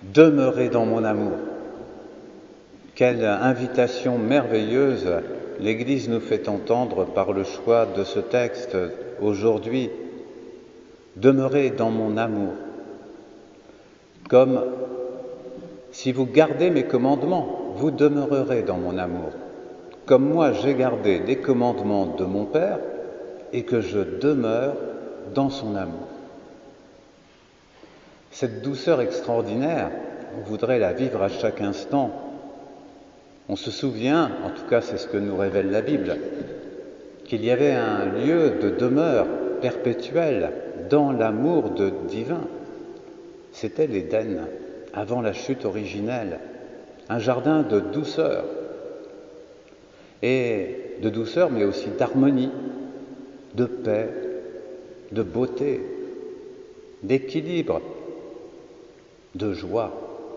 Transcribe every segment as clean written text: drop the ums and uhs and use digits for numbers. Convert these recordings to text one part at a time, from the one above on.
Demeurez dans mon amour. Quelle invitation merveilleuse l'Église nous fait entendre par le choix de ce texte aujourd'hui. Demeurez dans mon amour. Comme si vous gardez mes commandements, vous demeurerez dans mon amour. Comme moi j'ai gardé les commandements de mon Père et que je demeure dans son amour. Cette douceur extraordinaire, on voudrait la vivre à chaque instant. On se souvient, en tout cas c'est ce que nous révèle la Bible, qu'il y avait un lieu de demeure perpétuelle dans l'amour divin. C'était l'Éden, avant la chute originelle, un jardin de douceur, mais aussi d'harmonie, de paix, de beauté, d'équilibre, de joie.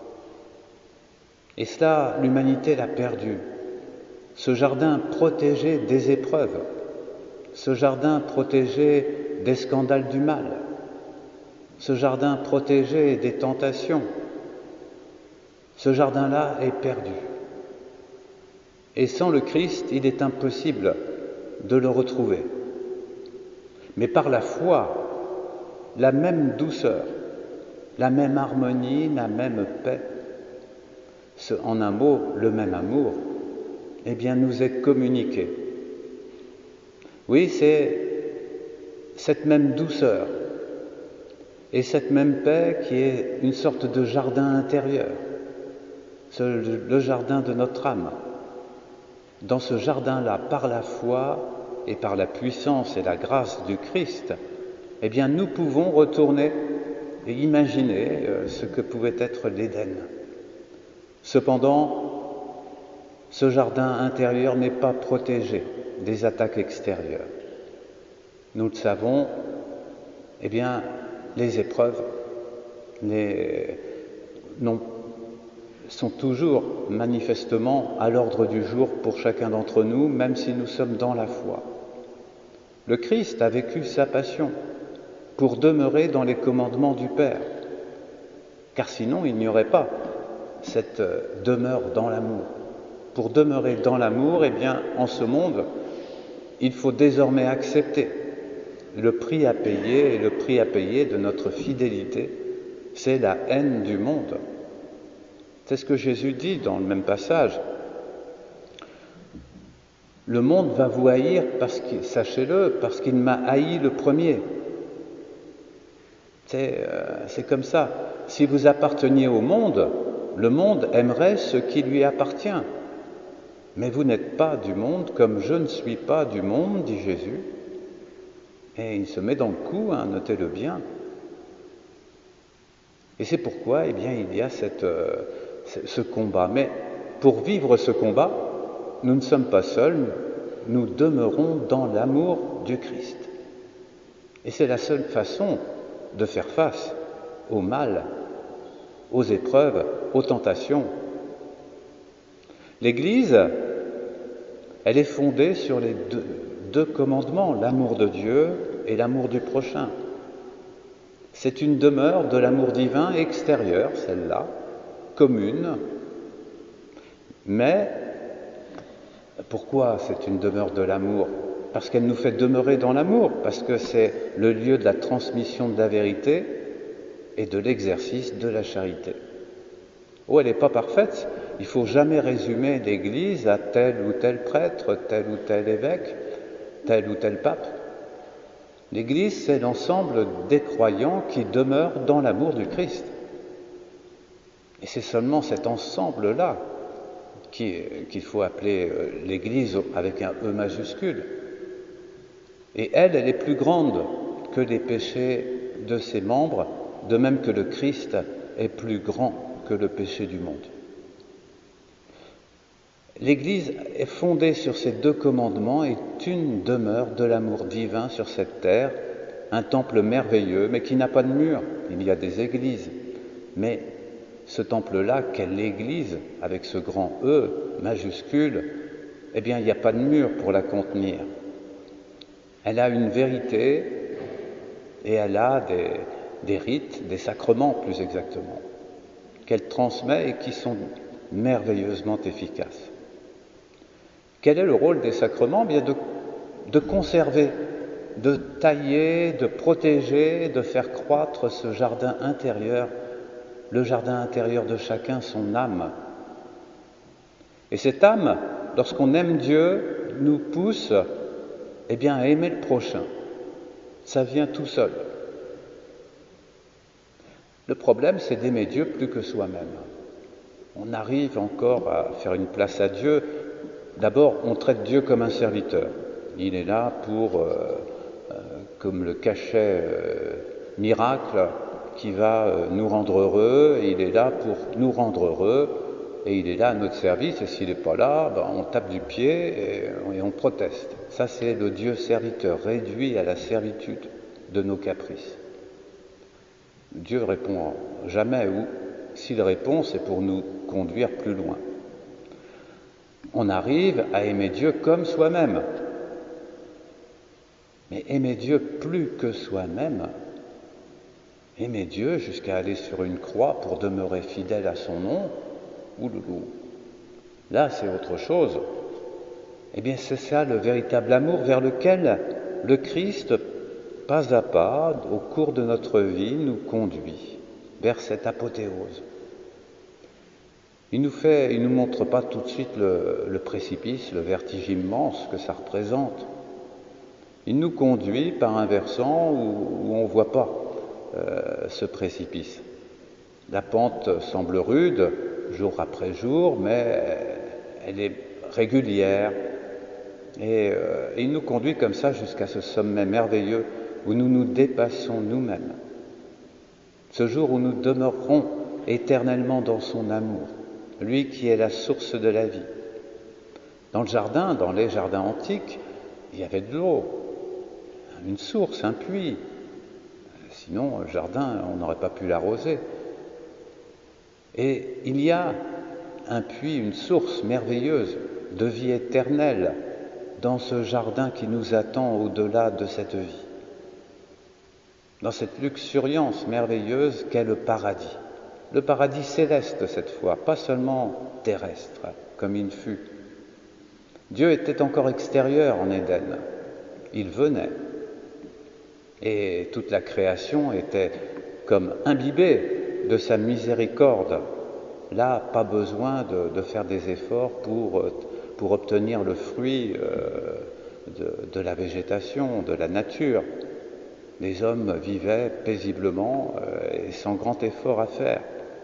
Et cela, l'humanité l'a perdu. Ce jardin protégé des épreuves, ce jardin protégé des scandales du mal, ce jardin protégé des tentations, ce jardin-là est perdu. Et sans le Christ, il est impossible de le retrouver. Mais par la foi, la même douceur, la même harmonie, la même paix, en un mot, le même amour, eh bien, nous est communiqué. Oui, c'est cette même douceur et cette même paix qui est une sorte de jardin intérieur, le jardin de notre âme. Dans ce jardin-là, par la foi et par la puissance et la grâce du Christ, eh bien, nous pouvons retourner et imaginer ce que pouvait être l'Éden. Cependant, ce jardin intérieur n'est pas protégé des attaques extérieures. Nous le savons, eh bien, les épreuves sont toujours manifestement à l'ordre du jour pour chacun d'entre nous, même si nous sommes dans la foi. Le Christ a vécu sa passion pour demeurer dans les commandements du Père, car sinon il n'y aurait pas cette demeure dans l'amour. Pour demeurer dans l'amour, eh bien, en ce monde, il faut désormais accepter le prix à payer, et le prix à payer de notre fidélité, c'est la haine du monde. C'est ce que Jésus dit dans le même passage. Le monde va vous haïr, sachez-le, parce qu'il m'a haï le premier. C'est comme ça. Si vous apparteniez au monde, le monde aimerait ce qui lui appartient. Mais vous n'êtes pas du monde, comme je ne suis pas du monde, dit Jésus. Et il se met dans le coup, notez-le bien. Et c'est pourquoi, eh bien, il y a ce combat. Mais pour vivre ce combat, nous ne sommes pas seuls, nous demeurons dans l'amour du Christ. Et c'est la seule façon de faire face au mal, aux épreuves, aux tentations. L'Église, elle est fondée sur les deux commandements, l'amour de Dieu et l'amour du prochain. C'est une demeure de l'amour divin extérieur, celle-là, commune. Mais pourquoi c'est une demeure de l'amour ? Parce qu'elle nous fait demeurer dans l'amour, parce que c'est le lieu de la transmission de la vérité et de l'exercice de la charité. Oh, elle n'est pas parfaite. Il ne faut jamais résumer l'Église à tel ou tel prêtre, tel ou tel évêque, tel ou tel pape. L'Église, c'est l'ensemble des croyants qui demeurent dans l'amour du Christ. Et c'est seulement cet ensemble-là qu'il faut appeler l'Église avec un E majuscule. Et elle est plus grande que les péchés de ses membres, de même que le Christ est plus grand que le péché du monde. L'Église est fondée sur ces deux commandements, est une demeure de l'amour divin sur cette terre, un temple merveilleux, mais qui n'a pas de mur. Il y a des églises, mais ce temple-là, qu'est l'Église, avec ce grand E majuscule, eh bien, il n'y a pas de mur pour la contenir. Elle a une vérité et elle a des rites, des sacrements plus exactement. qu'elle transmet et qui sont merveilleusement efficaces. Quel est le rôle des sacrements? Bien de conserver, de tailler, de protéger, de faire croître ce jardin intérieur, le jardin intérieur de chacun, son âme. Et cette âme, lorsqu'on aime Dieu, nous pousse à aimer le prochain. Ça vient tout seul. Le problème, c'est d'aimer Dieu plus que soi-même. On arrive encore à faire une place à Dieu. D'abord, on traite Dieu comme un serviteur. Il est là pour, comme le cachet miracle qui va nous rendre heureux, et il est là pour nous rendre heureux, et il est là à notre service, et s'il n'est pas là, on tape du pied et on proteste. Ça, c'est le Dieu serviteur, réduit à la servitude de nos caprices. Dieu répond jamais, ou s'il répond, c'est pour nous conduire plus loin. On arrive à aimer Dieu comme soi-même. Mais aimer Dieu plus que soi-même, aimer Dieu jusqu'à aller sur une croix pour demeurer fidèle à son nom, ouloulou, là c'est autre chose. C'est ça le véritable amour vers lequel le Christ, pas à pas, au cours de notre vie, nous conduit vers cette apothéose. Il nous montre pas tout de suite le précipice, le vertige immense que ça représente. Il nous conduit par un versant où on ne voit pas ce précipice. La pente semble rude, jour après jour, mais elle est régulière. Et il nous conduit comme ça jusqu'à ce sommet merveilleux où nous nous dépassons nous-mêmes. Ce jour où nous demeurerons éternellement dans son amour, lui qui est la source de la vie. Dans les jardins antiques, il y avait de l'eau, une source, un puits. Sinon, le jardin, on n'aurait pas pu l'arroser. Et il y a un puits, une source merveilleuse de vie éternelle dans ce jardin qui nous attend au-delà de cette vie. Dans cette luxuriance merveilleuse qu'est le paradis. Le paradis céleste cette fois, pas seulement terrestre, comme il fut. Dieu était encore extérieur en Éden. Il venait. Et toute la création était comme imbibée de sa miséricorde. Là, pas besoin de faire des efforts pour obtenir le fruit de la végétation, de la nature. Les hommes vivaient paisiblement et sans grand effort à faire.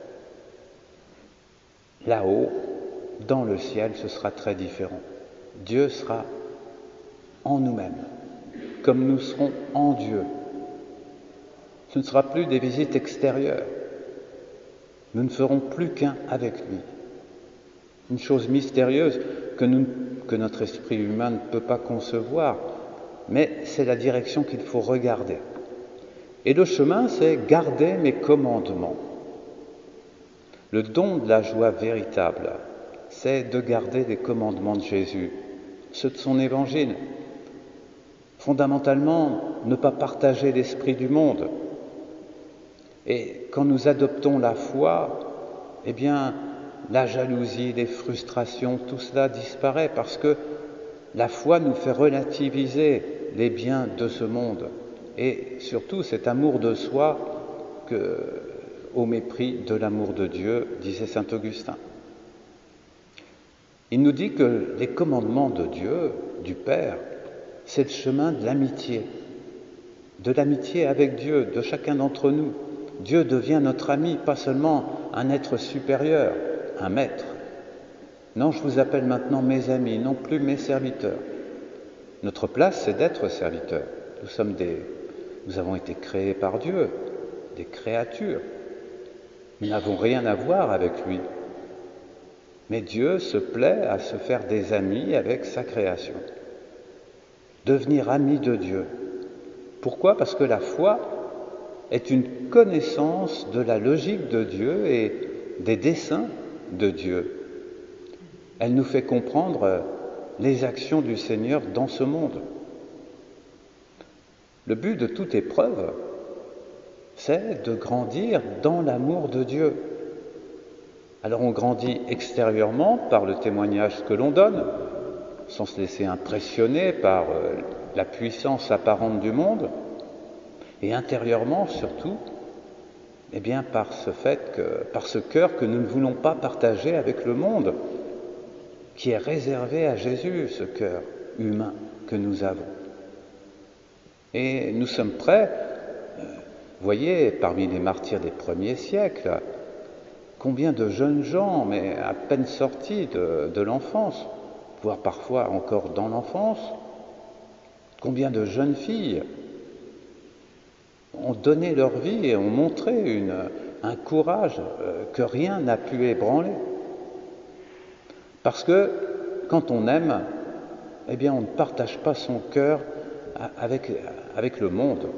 Là-haut, dans le ciel, ce sera très différent. Dieu sera en nous-mêmes, comme nous serons en Dieu. Ce ne sera plus des visites extérieures. Nous ne ferons plus qu'un avec lui. Une chose mystérieuse que notre esprit humain ne peut pas concevoir, mais c'est la direction qu'il faut regarder. Et le chemin, c'est garder mes commandements. Le don de la joie véritable, c'est de garder les commandements de Jésus, ceux de son évangile. Fondamentalement, ne pas partager l'esprit du monde. Et quand nous adoptons la foi, la jalousie, les frustrations, tout cela disparaît parce que la foi nous fait relativiser les biens de ce monde et surtout cet amour de soi au mépris de l'amour de Dieu, disait saint Augustin. Il nous dit que les commandements de Dieu, du Père, c'est le chemin de l'amitié avec Dieu, de chacun d'entre nous. Dieu devient notre ami, pas seulement un être supérieur, un maître. Non, je vous appelle maintenant mes amis, non plus mes serviteurs. Notre place, c'est d'être serviteurs. Nous avons été créés par Dieu, des créatures. Nous n'avons rien à voir avec lui. Mais Dieu se plaît à se faire des amis avec sa création. Devenir ami de Dieu. Pourquoi ? Parce que la foi est une connaissance de la logique de Dieu et des desseins de Dieu. Elle nous fait comprendre les actions du Seigneur dans ce monde. Le but de toute épreuve, c'est de grandir dans l'amour de Dieu. Alors on grandit extérieurement par le témoignage que l'on donne, sans se laisser impressionner par la puissance apparente du monde, et intérieurement surtout, eh bien par ce cœur que nous ne voulons pas partager avec le monde, qui est réservé à Jésus, ce cœur humain que nous avons. Et nous sommes prêts, voyez, parmi les martyrs des premiers siècles, combien de jeunes gens, mais à peine sortis de l'enfance, voire parfois encore dans l'enfance, combien de jeunes filles ont donné leur vie et ont montré un courage que rien n'a pu ébranler. Parce que quand on aime, eh bien on ne partage pas son cœur avec le monde.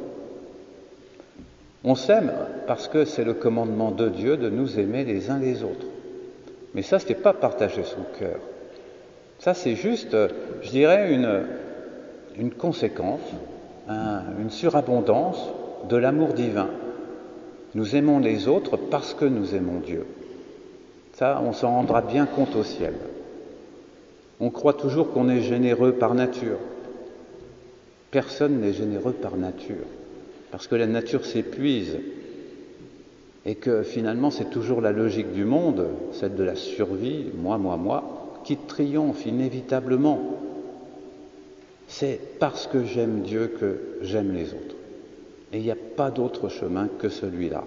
On s'aime parce que c'est le commandement de Dieu de nous aimer les uns les autres. Mais ça, ce n'est pas partager son cœur. Ça, c'est juste, je dirais, une conséquence, une surabondance de l'amour divin. Nous aimons les autres parce que nous aimons Dieu. Ça, on s'en rendra bien compte au ciel. On croit toujours qu'on est généreux par nature. Personne n'est généreux par nature, parce que la nature s'épuise et que finalement c'est toujours la logique du monde, celle de la survie, moi, qui triomphe inévitablement. C'est parce que j'aime Dieu que j'aime les autres. Et il n'y a pas d'autre chemin que celui-là.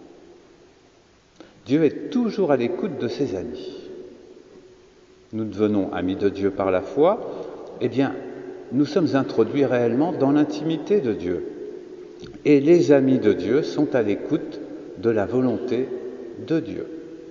Dieu est toujours à l'écoute de ses amis. Nous devenons amis de Dieu par la foi, eh bien, nous sommes introduits réellement dans l'intimité de Dieu. Et les amis de Dieu sont à l'écoute de la volonté de Dieu.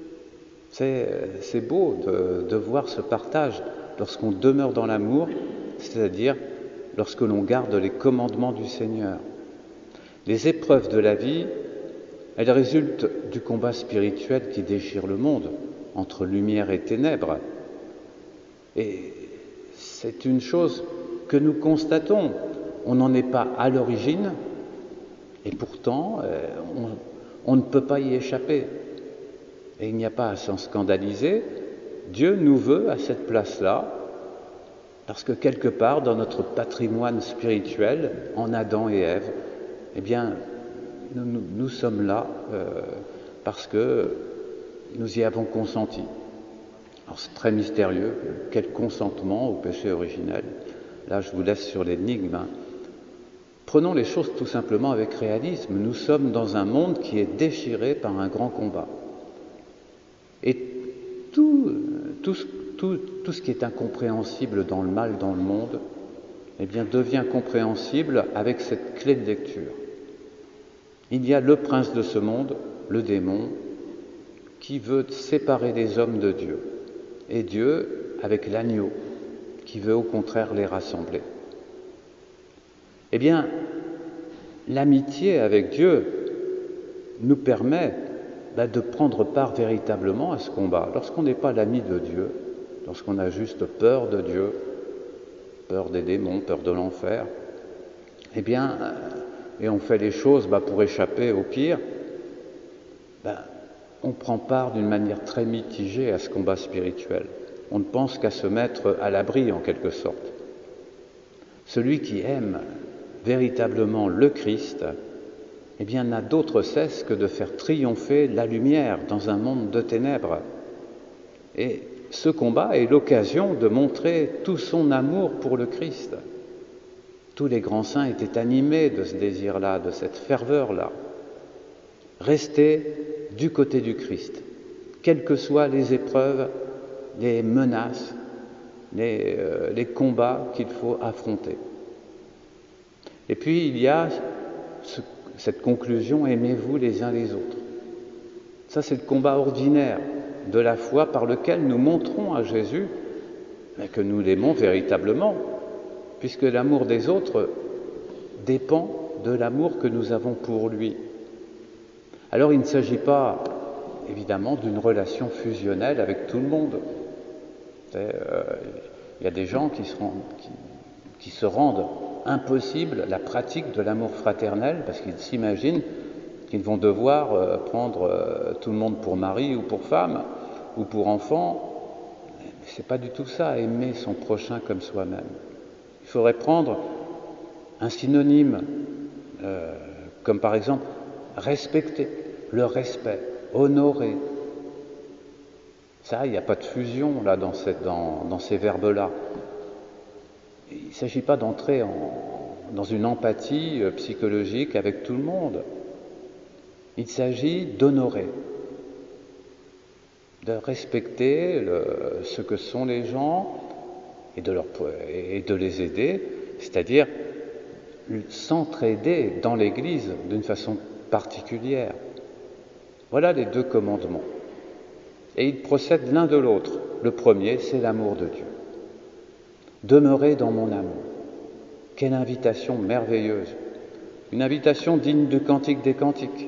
C'est beau de voir ce partage lorsqu'on demeure dans l'amour, c'est-à-dire lorsque l'on garde les commandements du Seigneur. Les épreuves de la vie, elles résultent du combat spirituel qui déchire le monde, entre lumière et ténèbres. Et c'est une chose que nous constatons. On n'en est pas à l'origine, et pourtant, on ne peut pas y échapper. Et il n'y a pas à s'en scandaliser. Dieu nous veut à cette place-là, parce que quelque part, dans notre patrimoine spirituel, en Adam et Ève, eh bien, nous sommes là parce que nous y avons consenti. Alors c'est très mystérieux, quel consentement au péché originel. Là, je vous laisse sur l'énigme. Prenons les choses tout simplement avec réalisme. Nous sommes dans un monde qui est déchiré par un grand combat. Et tout ce qui est incompréhensible dans le mal, dans le monde, eh bien, devient compréhensible avec cette clé de lecture. Il y a le prince de ce monde, le démon, qui veut séparer les hommes de Dieu. Et Dieu, avec l'agneau, qui veut au contraire les rassembler. Eh bien, l'amitié avec Dieu nous permet de prendre part véritablement à ce combat. Lorsqu'on n'est pas l'ami de Dieu, lorsqu'on a juste peur de Dieu, peur des démons, peur de l'enfer, eh bien, et on fait les choses pour échapper au pire, on prend part d'une manière très mitigée à ce combat spirituel. On ne pense qu'à se mettre à l'abri en quelque sorte. Celui qui aime véritablement le Christ, eh bien, n'a d'autre cesse que de faire triompher la lumière dans un monde de ténèbres. Et ce combat est l'occasion de montrer tout son amour pour le Christ. Tous les grands saints étaient animés de ce désir-là, de cette ferveur-là. Rester du côté du Christ, quelles que soient les épreuves, les menaces, les combats qu'il faut affronter. Et puis il y a cette conclusion, aimez-vous les uns les autres. Ça, c'est le combat ordinaire de la foi par lequel nous montrons à Jésus que nous l'aimons véritablement, puisque l'amour des autres dépend de l'amour que nous avons pour lui. Alors il ne s'agit pas, évidemment, d'une relation fusionnelle avec tout le monde. Il y a des gens qui se rendent impossible la pratique de l'amour fraternel parce qu'ils s'imaginent qu'ils vont devoir prendre tout le monde pour mari ou pour femme ou pour enfant, c'est pas du tout ça, aimer son prochain comme soi-même. Il faudrait prendre un synonyme, comme par exemple respecter, le respect, honorer. Ça, il n'y a pas de fusion là dans ces verbes-là. Il ne s'agit pas d'entrer dans une empathie psychologique avec tout le monde. Il s'agit d'honorer, de respecter ce que sont les gens et de les aider, c'est-à-dire s'entraider dans l'Église d'une façon particulière. Voilà les deux commandements. Et ils procèdent l'un de l'autre. Le premier, c'est l'amour de Dieu. Demeurez dans mon amour. Quelle invitation merveilleuse! Une invitation digne du Cantique des Cantiques.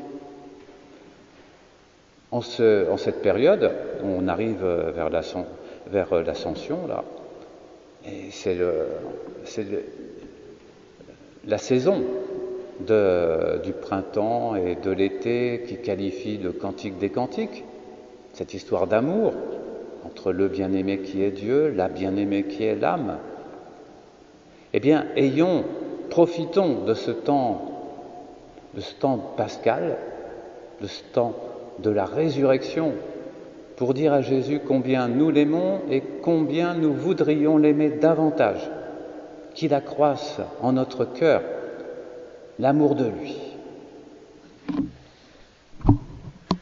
En cette période, on arrive vers l'Ascension, là, et c'est la saison du printemps et de l'été qui qualifie le Cantique des Cantiques, cette histoire d'amour entre le bien-aimé qui est Dieu, la bien-aimée qui est l'âme. Eh bien, profitons de ce temps pascal, de ce temps de la résurrection, pour dire à Jésus combien nous l'aimons et combien nous voudrions l'aimer davantage, qu'il accroisse en notre cœur l'amour de lui.